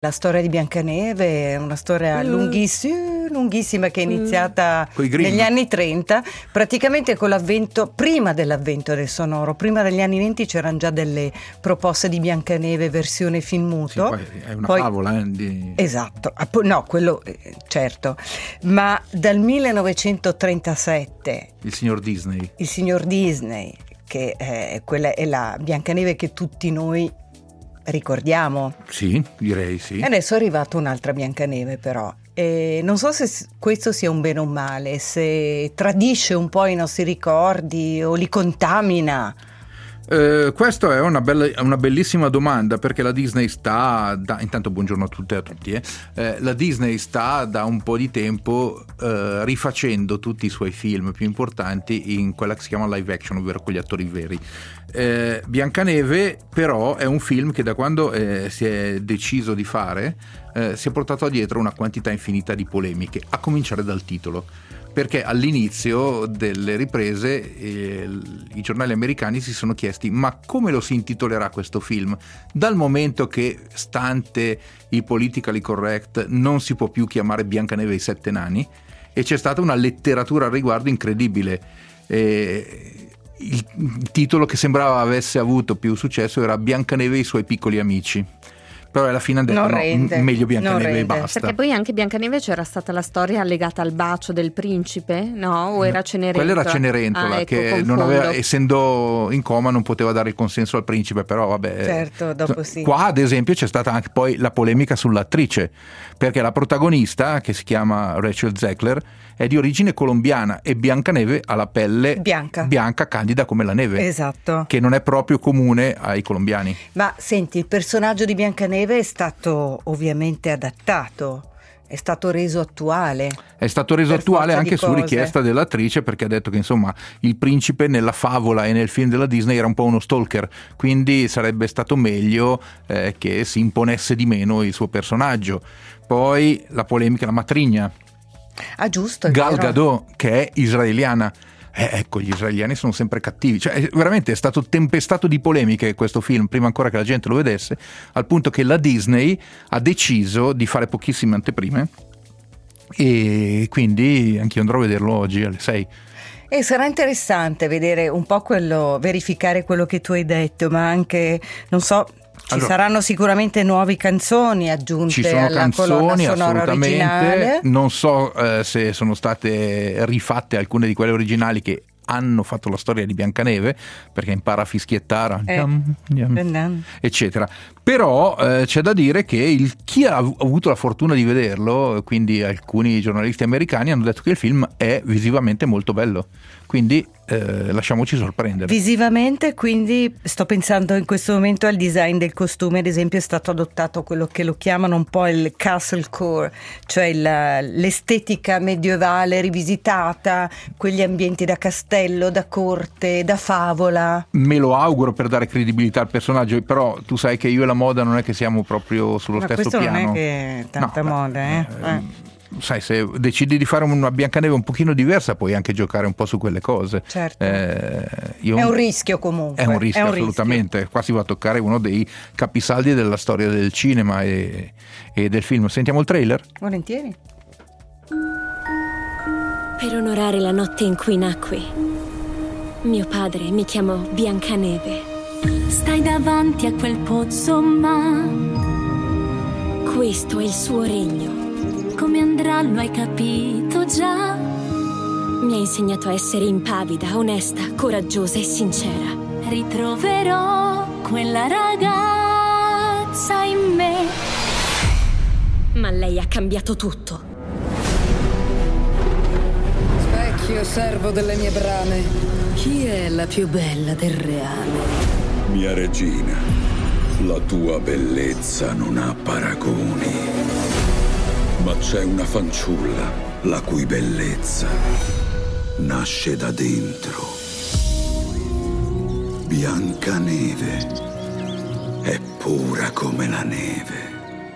La storia di Biancaneve è una storia lunghissima che è iniziata negli anni 30, praticamente con prima dell'avvento del sonoro, prima degli anni 20 c'erano già delle proposte di Biancaneve versione film muto. Sì, poi è una favola Esatto, no, quello certo, ma dal 1937 il signor Disney, che quella è la Biancaneve che tutti noi ricordiamo. Sì, direi sì. E adesso è arrivata un'altra Biancaneve però. E non so se questo sia un bene o un male, se tradisce un po' i nostri ricordi o li contamina. Questa è una bellissima domanda, perché la Disney intanto buongiorno a tutte e a tutti, la Disney sta da un po' di tempo rifacendo tutti i suoi film più importanti in quella che si chiama live action, ovvero con gli attori veri. Biancaneve però è un film che da quando si è deciso di fare si è portato dietro una quantità infinita di polemiche, a cominciare dal titolo, perché all'inizio delle riprese i giornali americani si sono chiesti: ma come lo si intitolerà questo film, dal momento che, stante il politically correct, non si può più chiamare Biancaneve e i sette nani? E c'è stata una letteratura al riguardo incredibile. Il titolo che sembrava avesse avuto più successo era Biancaneve e i suoi piccoli amici, però alla fine hanno detto meglio Biancaneve e basta. Perché poi anche Biancaneve c'era stata la storia legata al bacio del principe, no? O era Cenerentola? Quella era Cenerentola, ecco, che non aveva, essendo in coma, non poteva dare il consenso al principe, però vabbè. Certo, dopo sì. Qua ad esempio c'è stata anche poi la polemica sull'attrice, perché la protagonista, che si chiama Rachel Zegler, è di origine colombiana e Biancaneve ha la pelle bianca candida come la neve. Esatto. Che non è proprio comune ai colombiani. Ma senti, il personaggio di Biancaneve è stato ovviamente adattato, è stato reso attuale. È stato reso attuale anche su richiesta dell'attrice, perché ha detto che insomma il principe nella favola e nel film della Disney era un po' uno stalker, quindi sarebbe stato meglio che si imponesse di meno il suo personaggio. Poi la polemica, la matrigna. Ah, giusto, è Gal vero. Gadot, che è israeliana. Ecco, gli israeliani sono sempre cattivi, cioè veramente è stato tempestato di polemiche questo film prima ancora che la gente lo vedesse, al punto che la Disney ha deciso di fare pochissime anteprime e quindi anch'io andrò a vederlo oggi alle 6. E sarà interessante vedere un po' verificare quello che tu hai detto, ma anche, non so, ci saranno sicuramente nuove canzoni aggiunte alla colonna sonora originale. Non so se sono state rifatte alcune di quelle originali che hanno fatto la storia di Biancaneve, perché impara a fischiettare eccetera. Però c'è da dire che chi ha avuto la fortuna di vederlo, quindi alcuni giornalisti americani, hanno detto che il film è visivamente molto bello, quindi lasciamoci sorprendere. Visivamente, quindi sto pensando in questo momento al design del costume, ad esempio è stato adottato quello che lo chiamano un po' il castle core, cioè l'estetica medievale rivisitata, quegli ambienti da castello, da corte, da favola. Me lo auguro per dare credibilità al personaggio, però tu sai che io e la moda non è che siamo proprio sullo stesso piano. Ma questo non è che tanta moda, Sai, se decidi di fare una Biancaneve un pochino diversa puoi anche giocare un po' su quelle cose. Certo. È un rischio comunque. È un rischio assolutamente. Qua si va a toccare uno dei capisaldi della storia del cinema e del film. Sentiamo il trailer? Volentieri. Per onorare la notte in cui nacqui, mio padre mi chiamò Biancaneve. Stai davanti a quel pozzo, ma questo è il suo regno. Come andrà lo hai capito già. Mi ha insegnato a essere impavida, onesta, coraggiosa e sincera. Ritroverò quella ragazza in me. Ma lei ha cambiato tutto. Specchio servo delle mie brame, chi è la più bella del reame? Mia regina, la tua bellezza non ha paragoni. Ma c'è una fanciulla la cui bellezza nasce da dentro. Biancaneve è pura come la neve.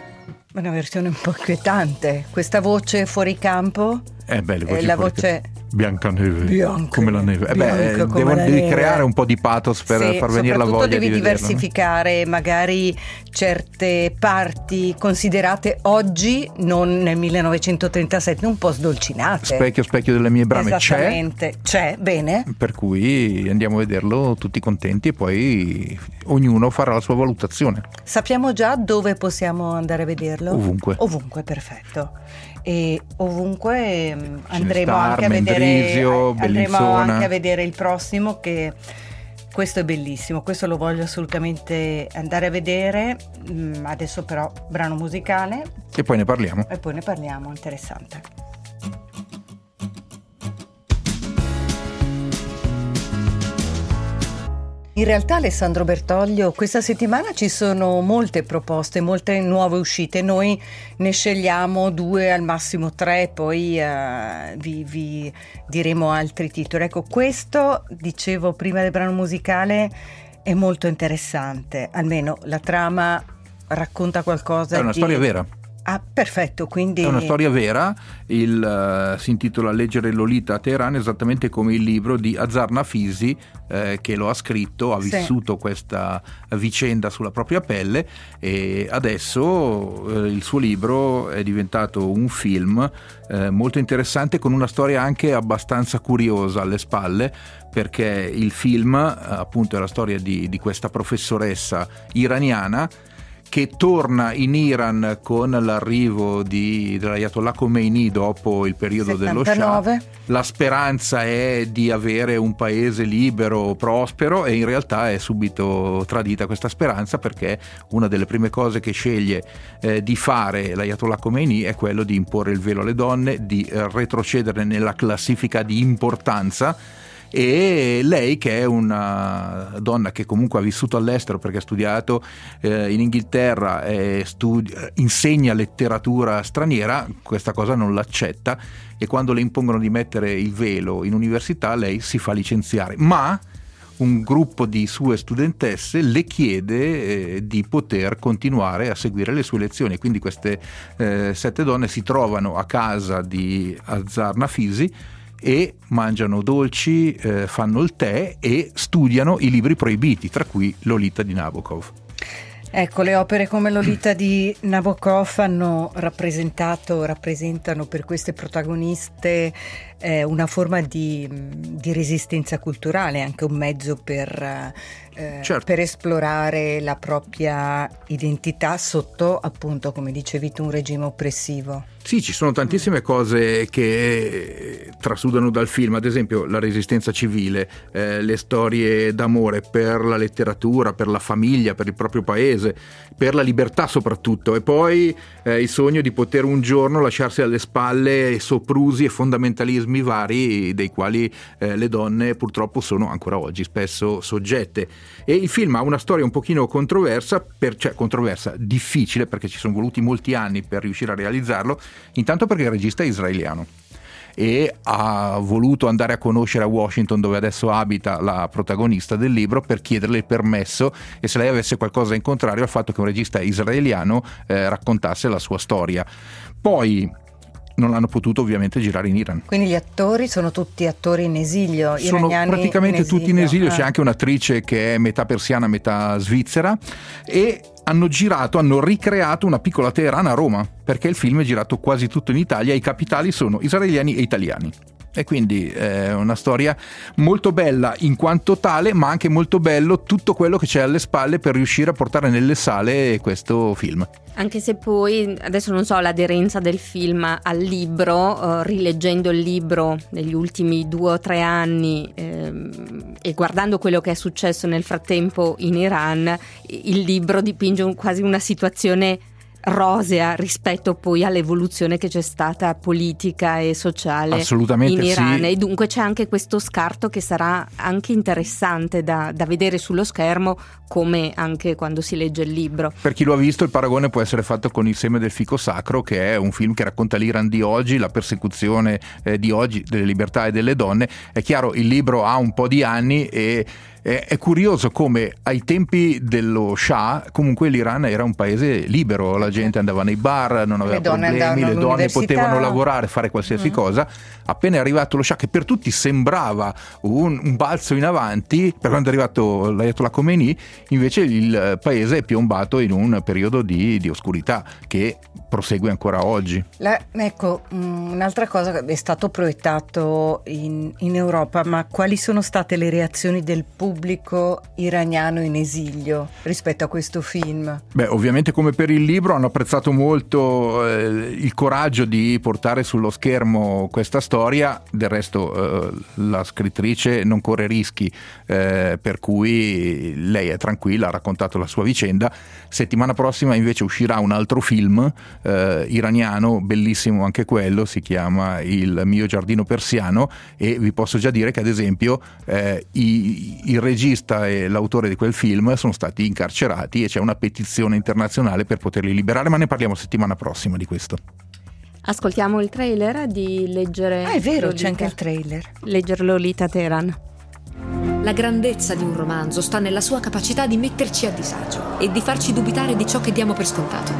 Una versione un po' inquietante. Questa voce fuori campo È bello, la voce Biancaneve, come la neve. Devi creare un po' di pathos per far venire la voglia di vederlo. Devi diversificare magari certe parti considerate oggi, non nel 1937, un po' sdolcinate. Specchio delle mie brame. C'è, bene. Per cui andiamo a vederlo tutti contenti e poi ognuno farà la sua valutazione. Sappiamo già dove possiamo andare a vederlo? Ovunque, perfetto. E ovunque andremo Cinestar, anche a Mendrisio, andremo anche a vedere il prossimo, che questo è bellissimo, questo lo voglio assolutamente andare a vedere. Adesso però brano musicale e poi ne parliamo. Interessante. In realtà, Alessandro Bertoglio, questa settimana ci sono molte proposte, molte nuove uscite. Noi ne scegliamo 2, al massimo 3, poi vi diremo altri titoli. Ecco, questo, dicevo prima del brano musicale, è molto interessante, almeno la trama racconta qualcosa. È una storia vera. Ah, perfetto, quindi... È una storia vera, si intitola Leggere Lolita a Teheran, esattamente come il libro di Azar Nafisi, che lo ha scritto, ha vissuto questa vicenda sulla propria pelle, e adesso il suo libro è diventato un film molto interessante, con una storia anche abbastanza curiosa alle spalle, perché il film appunto è la storia di questa professoressa iraniana che torna in Iran con l'arrivo dell'Ayatollah Khomeini dopo il periodo 79. dello Shah. La speranza è di avere un paese libero, prospero, e in realtà è subito tradita questa speranza, perché una delle prime cose che sceglie di fare l'Ayatollah Khomeini è quello di imporre il velo alle donne, di retrocedere nella classifica di importanza. E lei, che è una donna che comunque ha vissuto all'estero perché ha studiato in Inghilterra e insegna letteratura straniera, questa cosa non l'accetta, e quando le impongono di mettere il velo in università lei si fa licenziare, ma un gruppo di sue studentesse le chiede di poter continuare a seguire le sue lezioni. Quindi queste 7 donne si trovano a casa di Azar Nafisi e mangiano dolci, fanno il tè e studiano i libri proibiti, tra cui Lolita di Nabokov. Ecco, le opere come Lolita di Nabokov rappresentano per queste protagoniste una forma di resistenza culturale, anche un mezzo per esplorare la propria identità sotto, appunto, come dicevi tu, un regime oppressivo. Sì, ci sono tantissime cose che trasudano dal film, ad esempio la resistenza civile, le storie d'amore per la letteratura, per la famiglia, per il proprio paese, per la libertà soprattutto, e poi il sogno di poter un giorno lasciarsi alle spalle soprusi e fondamentalismi vari dei quali le donne purtroppo sono ancora oggi spesso soggette. E il film ha una storia un pochino controversa, difficile, perché ci sono voluti molti anni per riuscire a realizzarlo, intanto perché il regista è israeliano e ha voluto andare a conoscere a Washington, dove adesso abita la protagonista del libro, per chiederle il permesso, e se lei avesse qualcosa in contrario al fatto che un regista israeliano raccontasse la sua storia. Poi non l'hanno potuto ovviamente girare in Iran. Quindi gli attori sono tutti attori in esilio, sono praticamente tutti in esilio. C'è anche un'attrice che è metà persiana, metà svizzera, e hanno ricreato una piccola Teheran a Roma, perché il film è girato quasi tutto in Italia, i capitali sono israeliani e italiani. E quindi è una storia molto bella in quanto tale, ma anche molto bello tutto quello che c'è alle spalle per riuscire a portare nelle sale questo film. Anche se poi, adesso non so l'aderenza del film al libro, rileggendo il libro negli ultimi 2 o 3 anni e guardando quello che è successo nel frattempo in Iran, il libro dipinge quasi una situazione rosea rispetto poi all'evoluzione che c'è stata politica e sociale in Iran, sì. E dunque c'è anche questo scarto che sarà anche interessante da vedere sullo schermo, come anche quando si legge il libro. Per chi lo ha visto, il paragone può essere fatto con Il seme del fico sacro, che è un film che racconta l'Iran di oggi, la persecuzione di oggi delle libertà e delle donne. È chiaro, il libro ha un po' di anni e è curioso come ai tempi dello Shah comunque l'Iran era un paese libero, la gente andava nei bar, non aveva problemi, le donne all'università. potevano lavorare, fare qualsiasi cosa. Appena è arrivato lo Shah, che per tutti sembrava un balzo in avanti, per quando è arrivato l'Ayatollah Khomeini, invece il paese è piombato in un periodo di oscurità che prosegue ancora oggi. Ecco, un'altra cosa, è stato proiettato in Europa, ma quali sono state le reazioni del pubblico iraniano in esilio rispetto a questo film? Beh, ovviamente come per il libro hanno apprezzato molto il coraggio di portare sullo schermo questa storia. Del resto la scrittrice non corre rischi, per cui lei è tranquilla, ha raccontato la sua vicenda. Settimana prossima invece uscirà un altro film iraniano, bellissimo anche quello, si chiama Il mio giardino persiano, e vi posso già dire che ad esempio il regista e l'autore di quel film sono stati incarcerati e c'è una petizione internazionale per poterli liberare, ma ne parliamo settimana prossima di questo. Ascoltiamo il trailer di leggere. Ah, è vero, Lolita. c'è anche il trailer. Leggere Lolita Teheran. La grandezza di un romanzo sta nella sua capacità di metterci a disagio e di farci dubitare di ciò che diamo per scontato.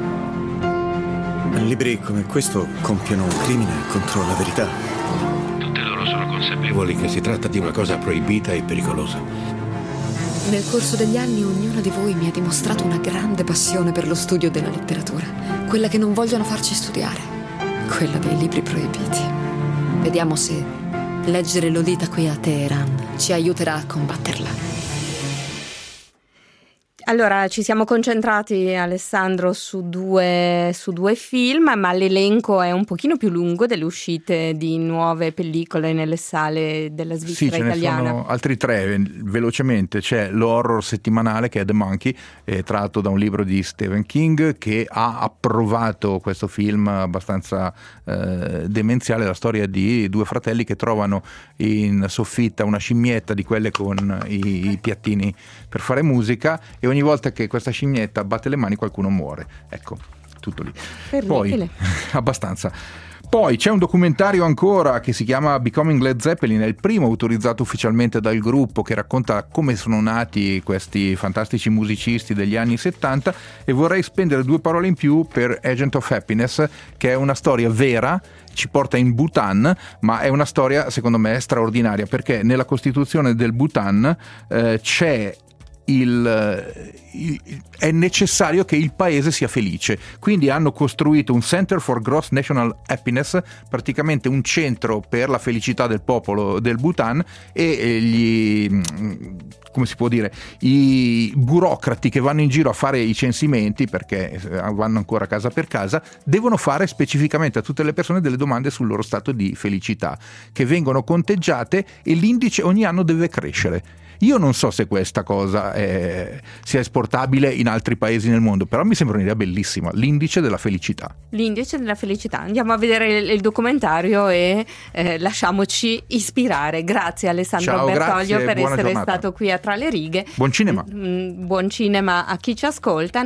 Libri come questo compiono un crimine contro la verità. Tutte loro sono consapevoli che si tratta di una cosa proibita e pericolosa. Nel corso degli anni ognuno di voi mi ha dimostrato una grande passione per lo studio della letteratura, quella che non vogliono farci studiare, quella dei libri proibiti. Vediamo se leggere Lolita qui a Teheran ci aiuterà a combatterla. Allora, ci siamo concentrati, Alessandro, su due film, ma l'elenco è un pochino più lungo delle uscite di nuove pellicole nelle sale della Svizzera italiana. Sì, ce ne sono altri 3, velocemente. C'è l'horror settimanale che è The Monkey, tratto da un libro di Stephen King, che ha approvato questo film abbastanza demenziale, la storia di 2 fratelli che trovano in soffitta una scimmietta di quelle con i piattini per fare musica, e ogni volta che questa scimmietta batte le mani qualcuno muore. Ecco, tutto lì. Terribile. Poi abbastanza. Poi c'è un documentario ancora che si chiama Becoming Led Zeppelin, è il primo autorizzato ufficialmente dal gruppo, che racconta come sono nati questi fantastici musicisti degli anni 70, e vorrei spendere 2 parole in più per Agent of Happiness, che è una storia vera, ci porta in Bhutan, ma è una storia secondo me straordinaria, perché nella Costituzione del Bhutan c'è è necessario che il paese sia felice, quindi hanno costruito un Center for Gross National Happiness, praticamente un centro per la felicità del popolo del Bhutan, e come si può dire, i burocrati che vanno in giro a fare i censimenti, perché vanno ancora casa per casa, devono fare specificamente a tutte le persone delle domande sul loro stato di felicità, che vengono conteggiate, e l'indice ogni anno deve crescere. Io non so se questa cosa sia esportabile in altri paesi nel mondo, però mi sembra un'idea bellissima, l'indice della felicità. L'indice della felicità. Andiamo a vedere il documentario e lasciamoci ispirare. Grazie Alessandro Ciao, Bertoglio grazie, per essere giornata. stato qui a Tra le righe. Buon cinema. Buon cinema a chi ci ascolta.